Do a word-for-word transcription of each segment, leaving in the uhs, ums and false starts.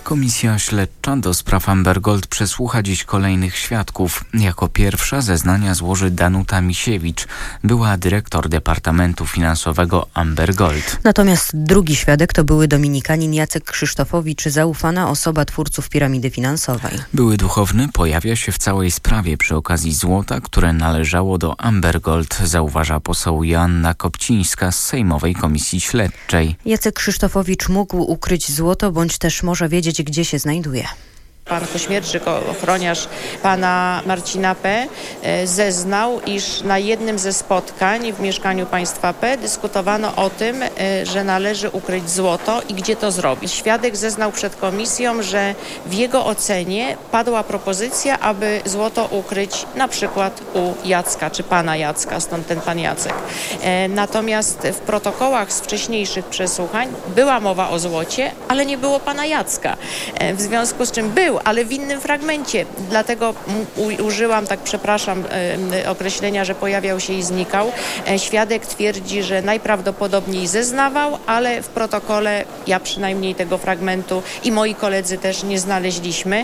Komisja Śledcza do spraw Amber Gold przesłucha dziś kolejnych świadków. Jako pierwsza zeznania złoży Danuta Misiewicz, była dyrektor Departamentu Finansowego Amber Gold. Natomiast drugi świadek to były dominikanin Jacek Krzysztofowicz, zaufana osoba twórców piramidy finansowej. Były duchowny pojawia się w całej sprawie przy okazji złota, które należało do Amber Gold, zauważa poseł Joanna Kopcińska z Sejmowej Komisji Śledczej. Jacek Krzysztofowicz mógł ukryć złoto, bądź też może wiedzieć, gdzie się znajduje. Pan Kośmierczyk, ochroniarz pana Marcina P., zeznał, iż na jednym ze spotkań w mieszkaniu państwa P. dyskutowano o tym, że należy ukryć złoto i gdzie to zrobić. Świadek zeznał przed komisją, że w jego ocenie padła propozycja, aby złoto ukryć na przykład u Jacka, czy pana Jacka, stąd ten pan Jacek. Natomiast w protokołach z wcześniejszych przesłuchań była mowa o złocie, ale nie było pana Jacka. W związku z czym był, ale w innym fragmencie. Dlatego u- użyłam, tak przepraszam, e, określenia, że pojawiał się i znikał. E, świadek twierdzi, że najprawdopodobniej zeznawał, ale w protokole ja przynajmniej tego fragmentu i moi koledzy też nie znaleźliśmy.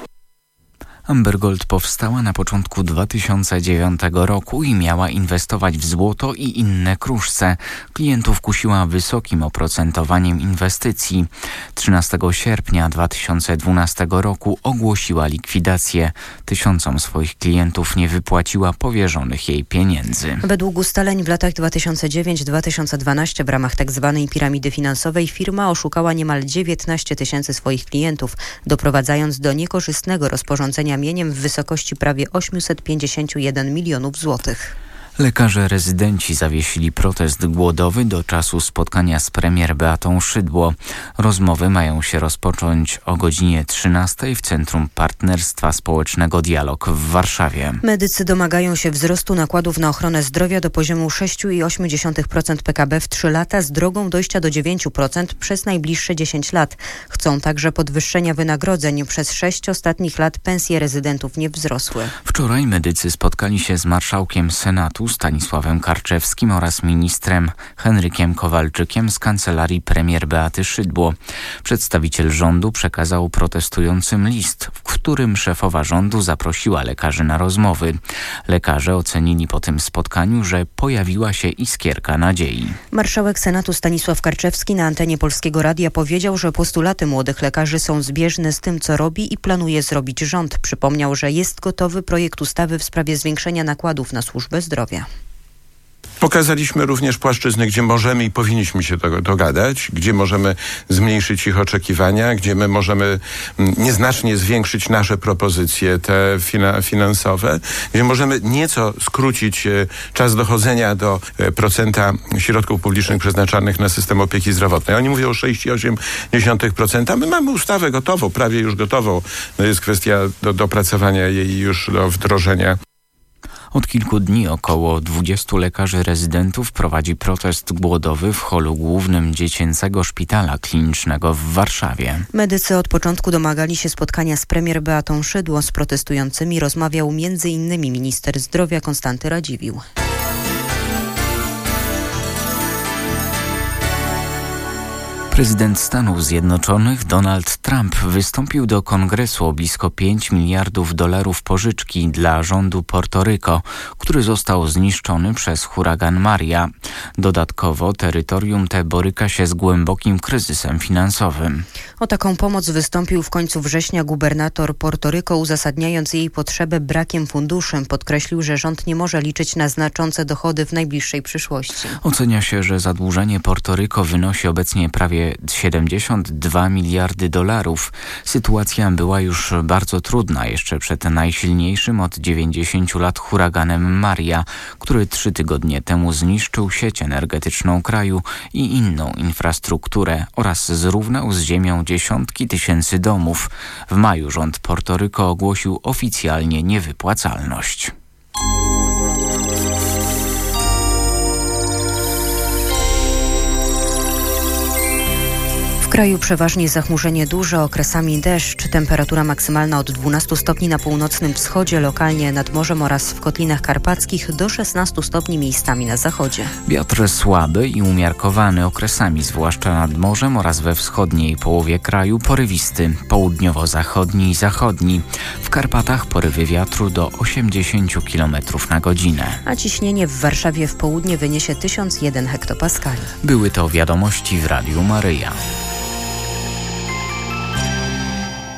Amber Gold powstała na początku dwa tysiące dziewiątego roku i miała inwestować w złoto i inne kruszce. Klientów kusiła wysokim oprocentowaniem inwestycji. trzynastego sierpnia dwa tysiące dwunastego roku ogłosiła likwidację. Tysiącom swoich klientów nie wypłaciła powierzonych jej pieniędzy. Według ustaleń w latach dwa tysiące dziewiątego do dwa tysiące dwunastego w ramach tzw. piramidy finansowej firma oszukała niemal dziewiętnaście tysięcy swoich klientów, doprowadzając do niekorzystnego rozporządzenia mieniem w wysokości prawie osiemset pięćdziesiąt jeden milionów złotych. Lekarze rezydenci zawiesili protest głodowy do czasu spotkania z premier Beatą Szydło. Rozmowy mają się rozpocząć o godzinie trzynastej w Centrum Partnerstwa Społecznego Dialog w Warszawie. Medycy domagają się wzrostu nakładów na ochronę zdrowia do poziomu sześć przecinek osiem procent P K B w trzy lata z drogą dojścia do dziewięć procent przez najbliższe dziesięć lat. Chcą także podwyższenia wynagrodzeń. Przez sześć ostatnich lat pensje rezydentów nie wzrosły. Wczoraj medycy spotkali się z marszałkiem Senatu Stanisławem Karczewskim oraz ministrem Henrykiem Kowalczykiem z kancelarii premier Beaty Szydło. Przedstawiciel rządu przekazał protestującym list, w którym szefowa rządu zaprosiła lekarzy na rozmowy. Lekarze ocenili po tym spotkaniu, że pojawiła się iskierka nadziei. Marszałek Senatu Stanisław Karczewski na antenie Polskiego Radia powiedział, że postulaty młodych lekarzy są zbieżne z tym, co robi i planuje zrobić rząd. Przypomniał, że jest gotowy projekt ustawy w sprawie zwiększenia nakładów na służbę zdrowia. Pokazaliśmy również płaszczyzny, gdzie możemy i powinniśmy się dogadać, gdzie możemy zmniejszyć ich oczekiwania, gdzie my możemy nieznacznie zwiększyć nasze propozycje te fina- finansowe, gdzie możemy nieco skrócić czas dochodzenia do procenta środków publicznych przeznaczanych na system opieki zdrowotnej. Oni mówią o sześć przecinek osiem procent. My mamy ustawę gotową, prawie już gotową. No jest kwestia do dopracowania jej już do wdrożenia. Od kilku dni około dwudziestu lekarzy rezydentów prowadzi protest głodowy w holu głównym Dziecięcego Szpitala Klinicznego w Warszawie. Medycy od początku domagali się spotkania z premier Beatą Szydło. Z protestującymi rozmawiał między innymi minister zdrowia Konstanty Radziwiłł. Prezydent Stanów Zjednoczonych Donald Trump wystąpił do Kongresu o blisko pięć miliardów dolarów pożyczki dla rządu Portoryko, który został zniszczony przez huragan Maria. Dodatkowo terytorium te boryka się z głębokim kryzysem finansowym. O taką pomoc wystąpił w końcu września gubernator Portoryko, uzasadniając jej potrzebę brakiem funduszy. Podkreślił, że rząd nie może liczyć na znaczące dochody w najbliższej przyszłości. Ocenia się, że zadłużenie Portoryko wynosi obecnie prawie siedemdziesiąt dwa miliardy dolarów. Sytuacja była już bardzo trudna jeszcze przed najsilniejszym od dziewięćdziesięciu lat huraganem Maria, który trzy tygodnie temu zniszczył sieć energetyczną kraju i inną infrastrukturę oraz zrównał z ziemią dziesiątki tysięcy domów. W maju rząd Portoryko ogłosił oficjalnie niewypłacalność. W kraju przeważnie zachmurzenie duże, okresami deszcz. Temperatura maksymalna od dwunastu stopni na północnym wschodzie, lokalnie nad morzem oraz w Kotlinach Karpackich do szesnastu stopni miejscami na zachodzie. Wiatr słaby i umiarkowany, okresami zwłaszcza nad morzem oraz we wschodniej połowie kraju porywisty, południowo-zachodni i zachodni. W Karpatach porywy wiatru do osiemdziesięciu kilometrów na godzinę. A ciśnienie w Warszawie w południe wyniesie tysiąc jeden hektopaskali. Były to wiadomości w Radiu Maryja.